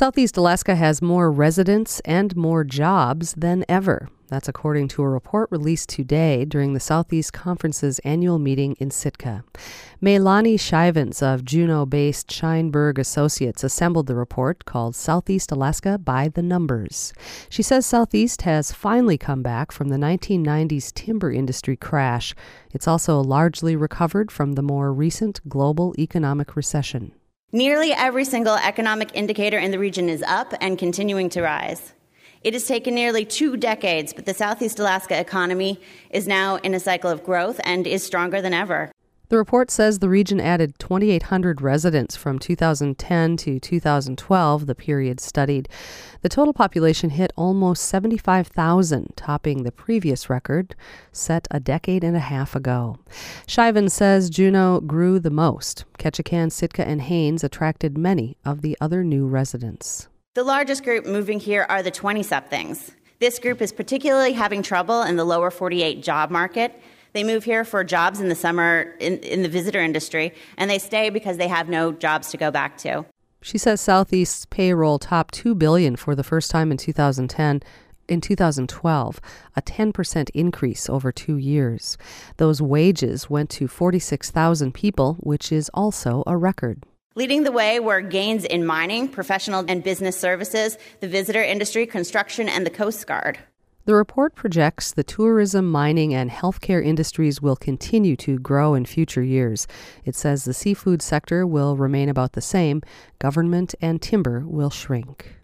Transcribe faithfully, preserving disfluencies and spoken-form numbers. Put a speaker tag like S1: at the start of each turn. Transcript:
S1: Southeast Alaska has more residents and more jobs than ever. That's according to a report released today during the Southeast Conference's annual meeting in Sitka. Meilani Shivens of Juneau-based Scheinberg Associates assembled the report called Southeast Alaska by the Numbers. She says Southeast has finally come back from the nineteen nineties timber industry crash. It's also largely recovered from the more recent global economic recession.
S2: Nearly every single economic indicator in the region is up and continuing to rise. It has taken nearly two decades, but the Southeast Alaska economy is now in a cycle of growth and is stronger than ever.
S1: The report says the region added twenty-eight hundred residents from two thousand ten to two thousand twelve, the period studied. The total population hit almost seventy-five thousand, topping the previous record set a decade and a half ago. Shiven says Juneau grew the most. Ketchikan, Sitka, and Haines attracted many of the other new residents.
S2: The largest group moving here are the twenty-somethings. This group is particularly having trouble in the lower forty-eight job market. They move here for jobs in the summer in, in the visitor industry, and they stay because they have no jobs to go back to.
S1: She says Southeast's payroll topped two billion dollars for the first time in two thousand ten. In two thousand twelve, a ten percent increase over two years. Those wages went to forty-six thousand people, which is also a record.
S2: Leading the way were gains in mining, professional and business services, the visitor industry, construction, and the Coast Guard.
S1: The report projects the tourism, mining, and healthcare industries will continue to grow in future years. It says the seafood sector will remain about the same. Government and timber will shrink.